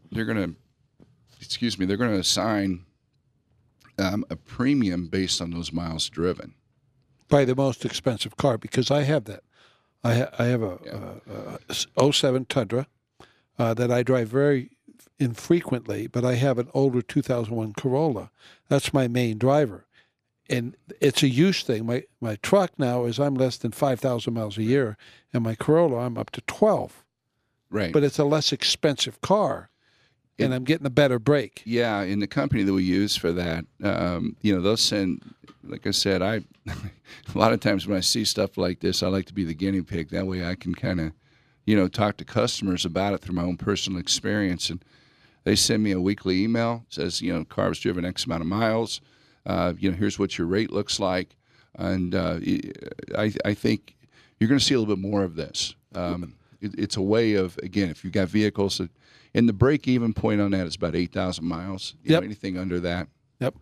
assign a premium based on those miles driven. By the most expensive car, because I have that. I have a 07 Tundra that I drive very infrequently, but I have an older 2001 Corolla. That's my main driver. And it's a use thing. My truck now is I'm less than 5,000 miles a year, and my Corolla I'm up to 12. Right. But it's a less expensive car. And I'm getting a better break. Yeah, in the company that we use for that, they'll send, like I said, a lot of times when I see stuff like this, I like to be the guinea pig. That way I can kind of, talk to customers about it through my own personal experience. And they send me a weekly email, says, car was driven X amount of miles. Here's what your rate looks like. And I think you're going to see a little bit more of this. It's a way of, again, if you've got vehicles that, and the break-even point on that is about 8,000 miles. Anything under that. Yep.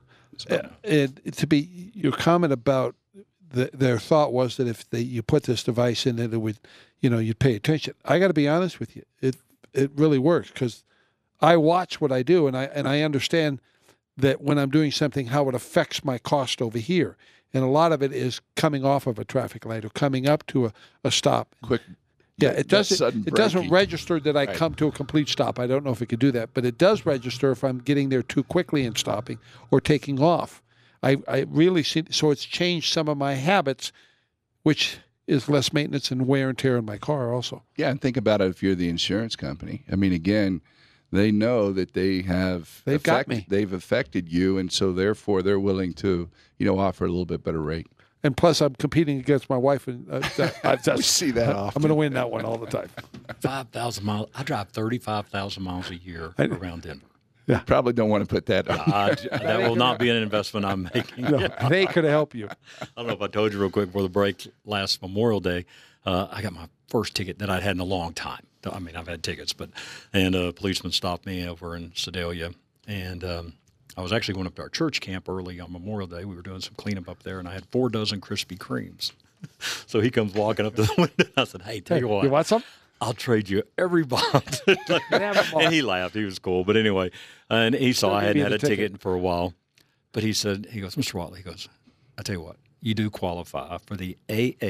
Your comment about their thought was that if you put this device in, that it would, you'd pay attention. I got to be honest with you. It really works, because I watch what I do, and I understand that when I'm doing something, how it affects my cost over here. And a lot of it is coming off of a traffic light or coming up to a stop. Quick. Yeah, it doesn't register that I come to a complete stop. I don't know if it could do that, but it does register if I'm getting there too quickly and stopping or taking off. I really see, so it's changed some of my habits, which is less maintenance and wear and tear in my car also. Yeah, and think about it if you're the insurance company. I mean, again, they know that they've got me. They've affected you, and so therefore they're willing to, offer a little bit better rate. And plus, I'm competing against my wife, and we see that often. I'm going to win that one all the time. 5,000 miles. I drive 35,000 miles a year around Denver. Yeah. You probably don't want to put that on. That will not be an investment I'm making. No, they could help you. I don't know if I told you real quick before the break, last Memorial Day, I got my first ticket that I'd had in a long time. I mean, I've had tickets, and a policeman stopped me over in Sedalia, and I was actually going up to our church camp early on Memorial Day. We were doing some cleanup up there, and I had 4 dozen Krispy Kremes. So he comes walking up to the window. I said, "Hey, tell you what. You want some? I'll trade you every box." And he laughed. He was cool. But anyway, and he saw I hadn't had a ticket for a while. But he goes, "Mr. Watley," he goes, "I tell you what, you do qualify for the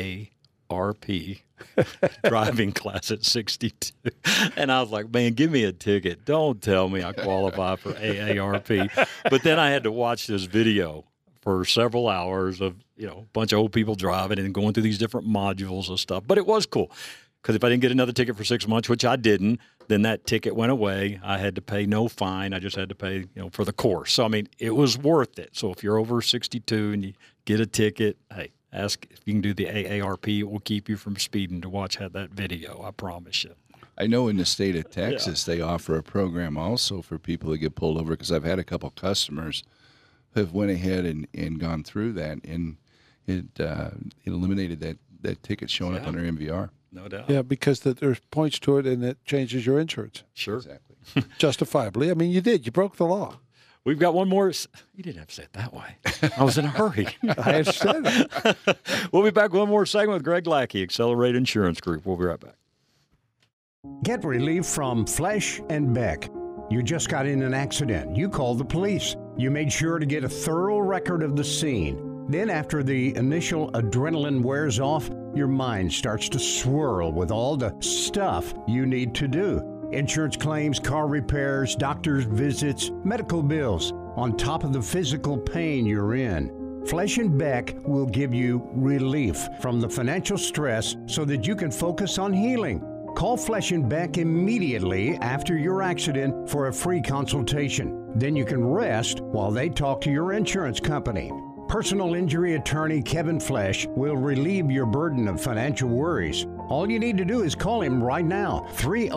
AARP driving class at 62. And I was like, man, give me a ticket. Don't tell me I qualify for AARP. But then I had to watch this video for several hours of, a bunch of old people driving and going through these different modules and stuff. But it was cool, because if I didn't get another ticket for 6 months, which I didn't, then that ticket went away. I had to pay no fine. I just had to pay, for the course. So, I mean, it was worth it. So if you're over 62 and you get a ticket, hey, ask if you can do the AARP. It will keep you from speeding to watch that video. I promise you. I know in the state of Texas, they offer a program also for people that get pulled over, because I've had a couple customers who have went ahead and gone through that, and it eliminated that ticket showing up on their MVR. No doubt. Yeah, because there's points to it, and it changes your insurance. Sure. Exactly. Justifiably. I mean, you did. You broke the law. We've got one more. You didn't have to say it that way. I was in a hurry. I understand that. We'll be back with one more segment with Greg Lackey, Accelerate Insurance Group. We'll be right back. Get relief from Flesh and Beck. You just got in an accident. You called the police. You made sure to get a thorough record of the scene. Then after the initial adrenaline wears off, your mind starts to swirl with all the stuff you need to do. Insurance claims, car repairs, doctor's visits, medical bills, on top of the physical pain you're in. Flesh and Beck will give you relief from the financial stress so that you can focus on healing. Call Flesh and Beck immediately after your accident for a free consultation. Then you can rest while they talk to your insurance company. Personal injury attorney Kevin Flesh will relieve your burden of financial worries. All you need to do is call him right now,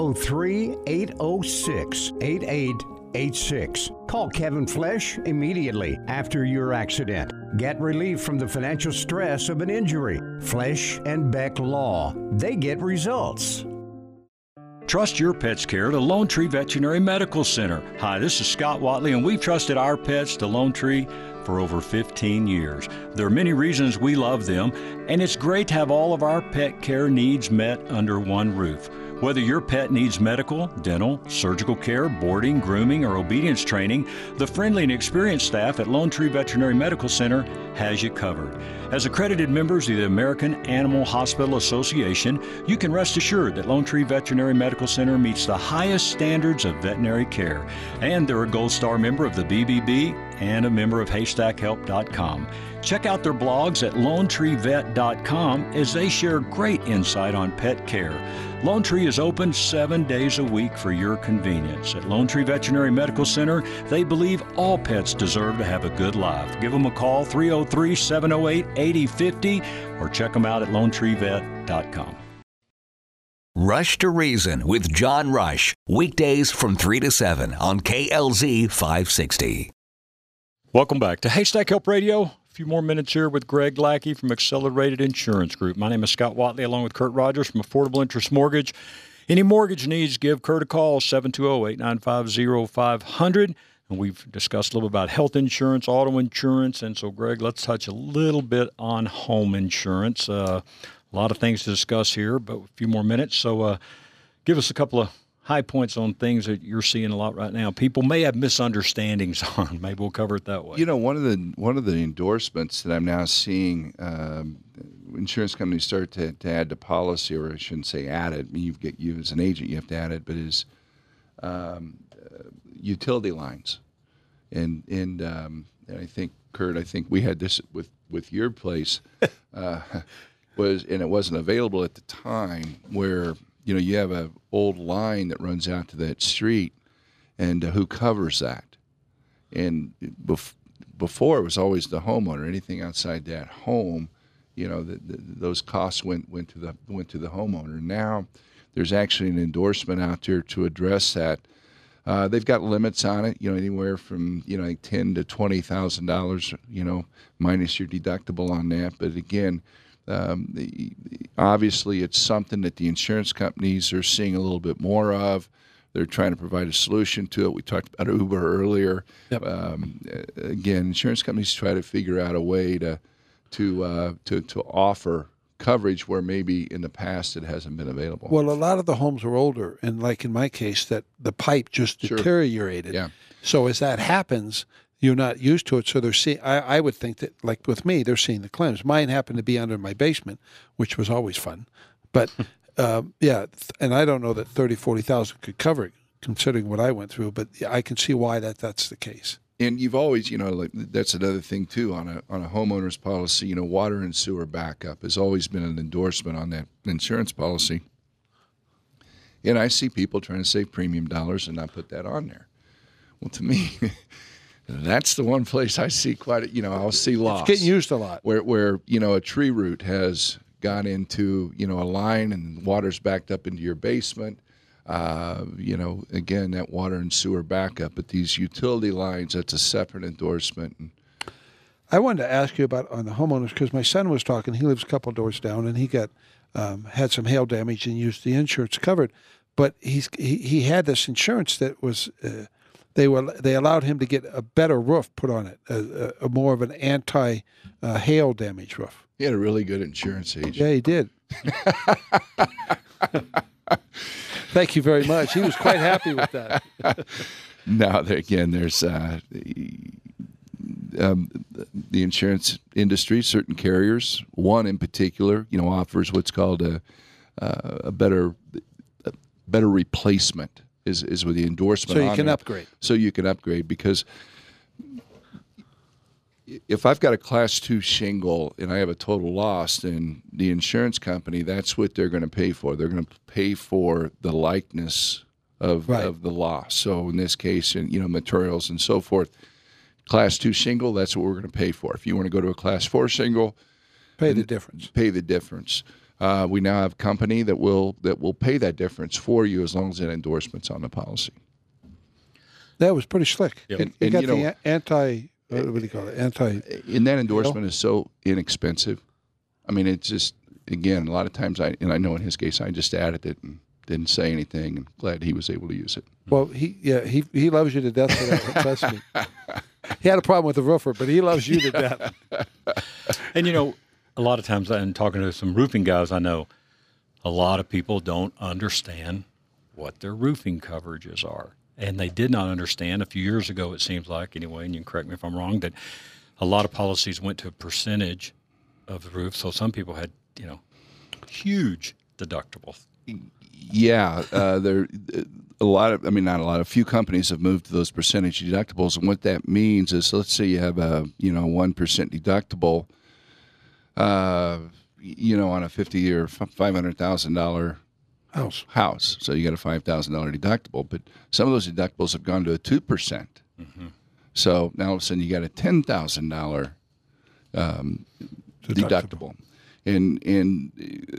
303-806-8886. Call Kevin Flesh immediately after your accident. Get relief from the financial stress of an injury. Flesh and Beck Law. They get results. Trust your pet's care to Lone Tree Veterinary Medical Center. Hi, this is Scott Watley, and we've trusted our pets to Lone Tree for over 15 years. There are many reasons we love them, and it's great to have all of our pet care needs met under one roof. Whether your pet needs medical, dental, surgical care, boarding, grooming, or obedience training, the friendly and experienced staff at Lone Tree Veterinary Medical Center has you covered. As accredited members of the American Animal Hospital Association, you can rest assured that Lone Tree Veterinary Medical Center meets the highest standards of veterinary care. And they're a Gold Star member of the BBB and a member of HaystackHelp.com. Check out their blogs at LoneTreeVet.com as they share great insight on pet care. Lone Tree is open 7 days a week for your convenience. At Lone Tree Veterinary Medical Center, they believe all pets deserve to have a good life. Give them a call, 303-708-8050, or check them out at LoneTreeVet.com. Rush to Reason with John Rush. Weekdays from 3 to 7 on KLZ 560. Welcome back to Haystack Help Radio. A few more minutes here with Greg Lackey from Accelerated Insurance Group. My name is Scott Watley, along with Kurt Rogers from Affordable Interest Mortgage. Any mortgage needs, give Kurt a call, 720-895-0500. And we've discussed a little bit about health insurance, auto insurance. And so, Greg, let's touch a little bit on home insurance. A lot of things to discuss here, but a few more minutes. So give us a couple of high points on things that you're seeing a lot right now. People may have misunderstandings on. Maybe we'll cover it that way. You know, one of the endorsements that I'm now seeing, insurance companies start to add to policy, or I shouldn't say add it. I mean, you as an agent, you have to add it, but is utility lines, and I think, Kurt, we had this with your place, and it wasn't available at the time, where you have an old line that runs out to that street, and who covers that? And before it was always the homeowner. Anything outside that home, those costs went to the homeowner. Now there's actually an endorsement out there to address that. They've got limits on it, anywhere from like $10,000 to $20,000, minus your deductible on that. But again, obviously it's something that the insurance companies are seeing a little bit more of. They're trying to provide a solution to it. We talked about Uber earlier. Yep. Again, insurance companies try to figure out a way to offer coverage where maybe in the past it hasn't been available. Well, a lot of the homes are older, and like in my case, that the pipe just deteriorated. Yeah. So as that happens, you're not used to it. So they're seeing. I would think that, like with me, they're seeing the claims. Mine happened to be under my basement, which was always fun. But yeah, and I don't know that 30,000, 40,000 could cover it, considering what I went through. But I can see why that's the case. And you've always, that's another thing too on a homeowner's policy. Water and sewer backup has always been an endorsement on that insurance policy. And I see people trying to save premium dollars and not put that on there. Well, to me, That's the one place I see I'll see loss. It's getting used a lot. Where a tree root has got into, a line and water's backed up into your basement. Again, that water and sewer backup. But these utility lines, that's a separate endorsement. I wanted to ask you about on the homeowners, because my son was talking. He lives a couple doors down, and he got had some hail damage and used the insurance covered. But he had this insurance that was they allowed him to get a better roof put on it, a more of an anti hail damage roof. He had a really good insurance agent. Yeah, he did. Thank you very much. He was quite happy with that. Now, again, there's the insurance industry, certain carriers, one in particular, offers what's called a better replacement is with the endorsement. So you can upgrade. So you can upgrade, because if I've got a Class 2 shingle and I have a total loss, then the insurance company, that's what they're going to pay for. They're going to pay for the likeness of the loss. So in this case, materials and so forth. Class 2 shingle, that's what we're going to pay for. If you want to go to a Class 4 shingle, pay the difference. We now have a company that will pay that difference for you as long as that endorsement's on the policy. That was pretty slick. Yep. You got the anti. What do you call it? And that endorsement is so inexpensive. I mean, it's just, again, a lot of times I know in his case I just added it and didn't say anything, and glad he was able to use it. Well, he loves you to death for that. Trust me. He had a problem with the roofer, but he loves you to death. And a lot of times, in talking to some roofing guys I know, a lot of people don't understand what their roofing coverages are. And they did not understand a few years ago, it seems like, anyway, and you can correct me if I'm wrong, that a lot of policies went to a percentage of the roof. So some people had, huge deductibles. Yeah, a few companies have moved to those percentage deductibles. And what that means is, let's say you have a, 1% deductible, on a 50-year, $500,000 house. So you got a $5,000 deductible, but some of those deductibles have gone to a 2%. Mm-hmm. So now all of a sudden you got a $10,000 deductible. And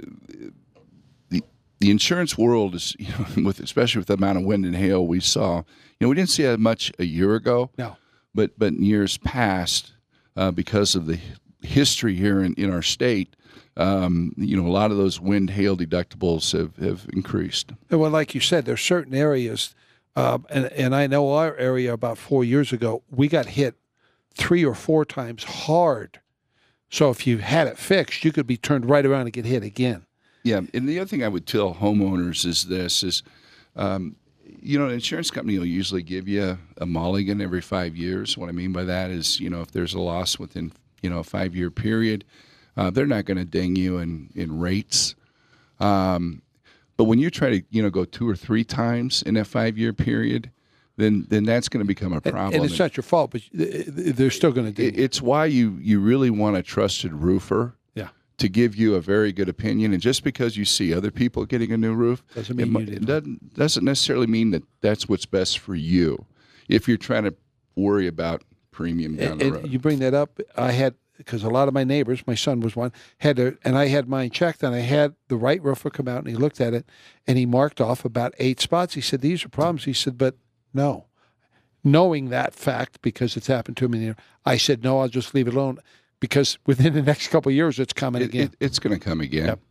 the insurance world is, especially with the amount of wind and hail we saw, we didn't see that much a year ago. No. But in years past, because of the history here in our state, a lot of those wind hail deductibles have increased. Well, like you said, there's certain areas, and I know our area about 4 years ago, we got hit 3 or 4 times hard. So if you had it fixed, you could be turned right around and get hit again. Yeah, and the other thing I would tell homeowners is this: an insurance company will usually give you a mulligan every 5 years. What I mean by that is, if there's a loss within a 5-year period, they're not going to ding you in rates. But when you try to go 2 or 3 times in that 5-year period, then that's going to become a problem. And it's not your fault, but they're still going to ding you. It's why you really want a trusted roofer. To give you a very good opinion, and just because you see other people getting a new roof doesn't mean it doesn't necessarily mean that that's what's best for you. If you're trying to worry about premium down the road, you bring that up. I had, because a lot of my neighbors, my son was one, and I had mine checked, and I had the right roofer come out and he looked at it and he marked off about 8 spots. He said, "These are problems." He said, "But no." Knowing that fact, because it's happened to me, I said, "No, I'll just leave it alone." Because within the next couple of years, it's coming again. It's going to come again. Yep.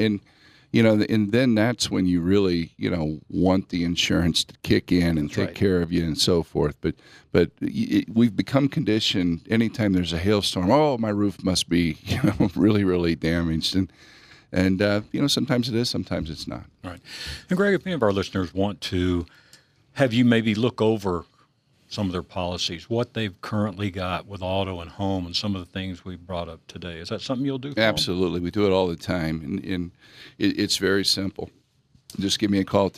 And then that's when you really, want the insurance to kick in and take care of you and so forth. But we've become conditioned anytime there's a hailstorm, my roof must be, really, really damaged. And sometimes it is, sometimes it's not. Right. And Greg, if any of our listeners want to have you maybe look over some of their policies, what they've currently got with auto and home, and some of the things we've brought up today. Is that something you'll do for Absolutely. them? We do it all the time, and it's very simple. Just give me a call,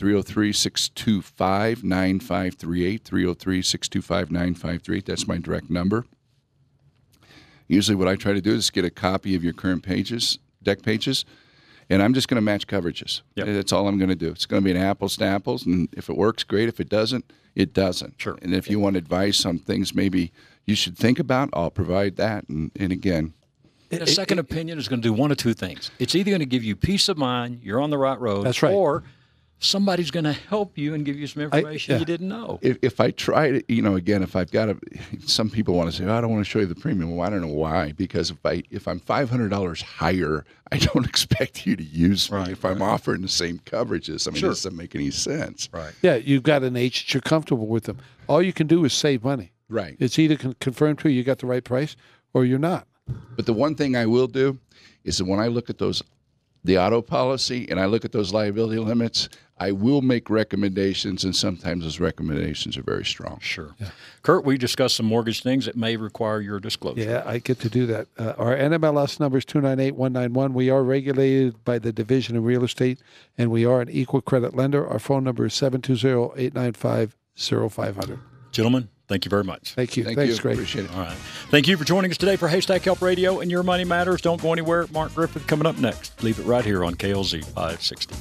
303-625-9538, 303-625-9538. That's my direct number. Usually what I try to do is get a copy of your current deck pages, And I'm just going to match coverages. Yep. That's all I'm going to do. It's going to be an apples to apples, and if it works, great. If it doesn't, it doesn't. Sure. And if you want advice on things maybe you should think about, I'll provide that. And again, a second opinion is going to do one of two things. It's either going to give you peace of mind, you're on the right road, That's right. or somebody's going to help you and give you some information you didn't know. If I try to, again, if I've got some people want to say, I don't want to show you the premium. Well, I don't know why. Because if I'm $500 higher, I don't expect you to use me if I'm offering the same coverages. I mean, this doesn't make any sense. Right. Yeah, you've got an age that you're comfortable with them. All you can do is save money. Right. It's either confirmed to you got the right price or you're not. But the one thing I will do is that when I look at the auto policy and I look at those liability limits, I will make recommendations, and sometimes those recommendations are very strong. Sure. Yeah. Kurt, we discussed some mortgage things that may require your disclosure. Yeah, I get to do that. Our NMLS number is 298191. We are regulated by the Division of Real Estate, and we are an equal credit lender. Our phone number is 720-895-0500. Gentlemen, thank you very much. Thank you. Thanks, Greg. Appreciate it. All right. Thank you for joining us today for Haystack Help Radio and Your Money Matters. Don't go anywhere. Mark Griffith coming up next. Leave it right here on KLZ 560.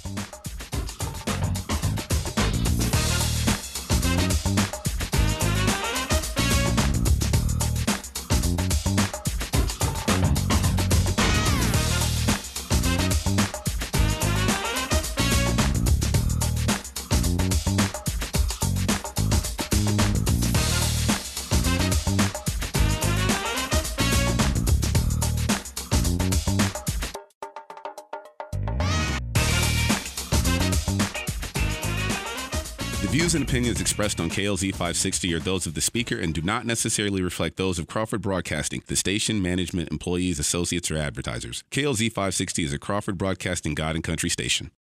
The views and opinions expressed on KLZ 560 are those of the speaker and do not necessarily reflect those of Crawford Broadcasting, the station, management, employees, associates, or advertisers. KLZ 560 is a Crawford Broadcasting God and Country station.